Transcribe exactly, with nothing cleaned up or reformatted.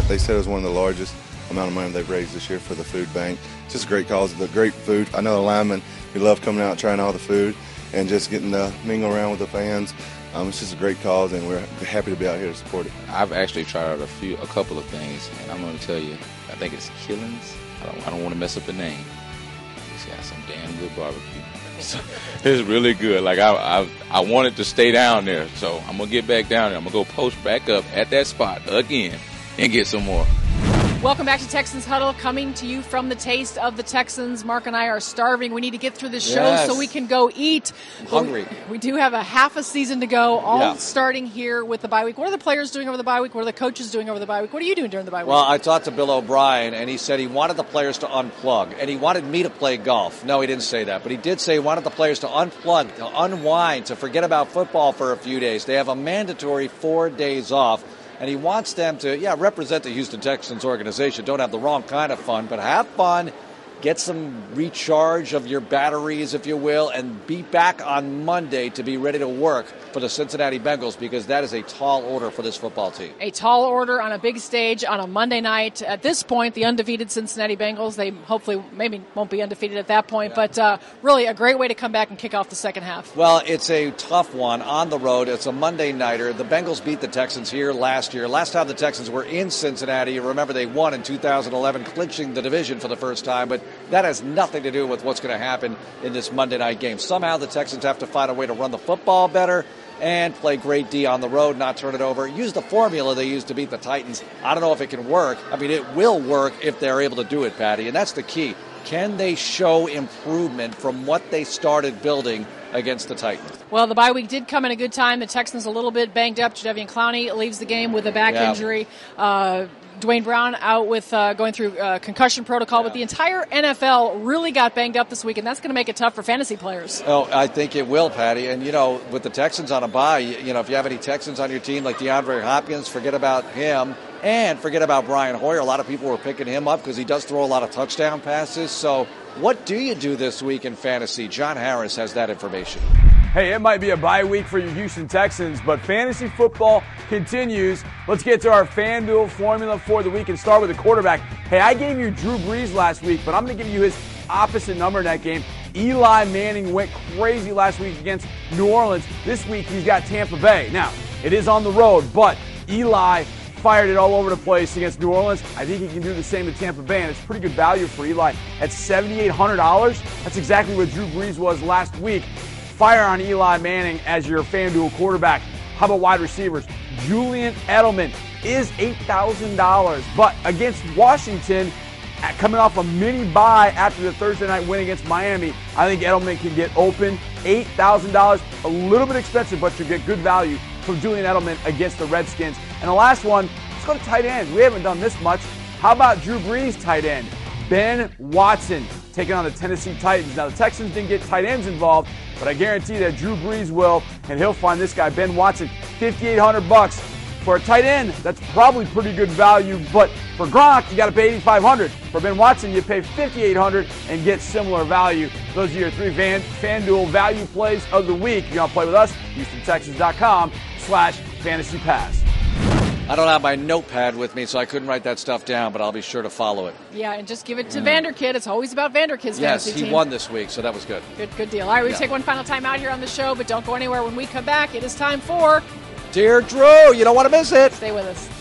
They said it was one of the largest amount of money they've raised this year for the food bank. It's just a great cause. The great food. I know the linemen, we love coming out and trying all the food and just getting to mingle around with the fans. Um, it's just a great cause, and we're happy to be out here to support it. I've actually tried out a few, a couple of things, and I'm going to tell you, I think it's Killings. I don't, I don't want to mess up the name. It's got some damn good barbecue. So, it's really good. Like I, I, I wanted to stay down there, so I'm gonna get back down there. I'm gonna go post back up at that spot again and get some more. Welcome back to Texans Huddle, coming to you from the Taste of the Texans. Mark and I are starving. We need to get through this show yes. so we can go eat. I'm hungry. We, we do have a half a season to go, all yeah. starting here with the bye week. What are the players doing over the bye week? What are the coaches doing over the bye week? What are you doing during the bye week? Well, I talked to Bill O'Brien, and he said he wanted the players to unplug, and he wanted me to play golf. No, he didn't say that, but he did say he wanted the players to unplug, to unwind, to forget about football for a few days. They have a mandatory four days off. And he wants them to, yeah, represent the Houston Texans organization. Don't have the wrong kind of fun, but have fun. Get some recharge of your batteries, if you will, and be back on Monday to be ready to work for the Cincinnati Bengals, because that is a tall order for this football team. A tall order on a big stage on a Monday night. At this point, the undefeated Cincinnati Bengals, they hopefully maybe won't be undefeated at that point, yeah. but uh, really a great way to come back and kick off the second half. Well, it's a tough one on the road. It's a Monday nighter. The Bengals beat the Texans here last year. Last time the Texans were in Cincinnati, you remember they won in two thousand eleven, clinching the division for the first time, but that has nothing to do with what's going to happen in this Monday night game. Somehow the Texans have to find a way to run the football better and play great D on the road, not turn it over. Use the formula they used to beat the Titans. I don't know if it can work. I mean, it will work if they're able to do it, Patty, and that's the key. Can they show improvement from what they started building against the Titans? Well, the bye week did come at a good time. The Texans a little bit banged up. Jadeveon Clowney leaves the game with a back yeah. injury. Uh, Dwayne Brown out with uh, going through uh, concussion protocol, yeah. but the entire N F L really got banged up this week, and that's going to make it tough for fantasy players. Oh, I think it will, Patty. And, you know, with the Texans on a bye, you, you know, if you have any Texans on your team like DeAndre Hopkins, forget about him. And forget about Brian Hoyer. A lot of people were picking him up because he does throw a lot of touchdown passes. So what do you do this week in fantasy? John Harris has that information. Hey, it might be a bye week for your Houston Texans, but fantasy football continues. Let's get to our FanDuel formula for the week and start with the quarterback. Hey, I gave you Drew Brees last week, but I'm going to give you his opposite number in that game. Eli Manning went crazy last week against New Orleans. This week he's got Tampa Bay. Now, it is on the road, but Eli fired it all over the place against New Orleans. I think he can do the same to Tampa Bay, and it's pretty good value for Eli at seven thousand eight hundred dollars. That's exactly what Drew Brees was last week. Fire on Eli Manning as your FanDuel quarterback. How about wide receivers? Julian Edelman is eight thousand dollars, but against Washington, coming off a mini bye after the Thursday night win against Miami, I think Edelman can get open. eight thousand dollars, a little bit expensive, but you get good value from Julian Edelman against the Redskins. And the last one, let's go to tight ends. We haven't done this much. How about Drew Brees' tight end? Ben Watson taking on the Tennessee Titans. Now, the Texans didn't get tight ends involved, but I guarantee that Drew Brees will, and he'll find this guy, Ben Watson, fifty-eight hundred bucks. For a tight end, that's probably pretty good value, but for Gronk, you got to pay eighty-five hundred. For Ben Watson, you pay fifty-eight hundred and get similar value. Those are your three Fan, FanDuel value plays of the week. If you want to play with us, Houston Texans dot com slash fantasy pass. I don't have my notepad with me, so I couldn't write that stuff down, but I'll be sure to follow it. Yeah, and just give it to mm. Vanderkid. It's always about Vanderkid's yes, fantasy team. Yes, he won this week, so that was good. Good, good deal. All right, we yeah. take one final time out here on the show, but don't go anywhere. When we come back, it is time for Dear Drew. You don't want to miss it. Stay with us.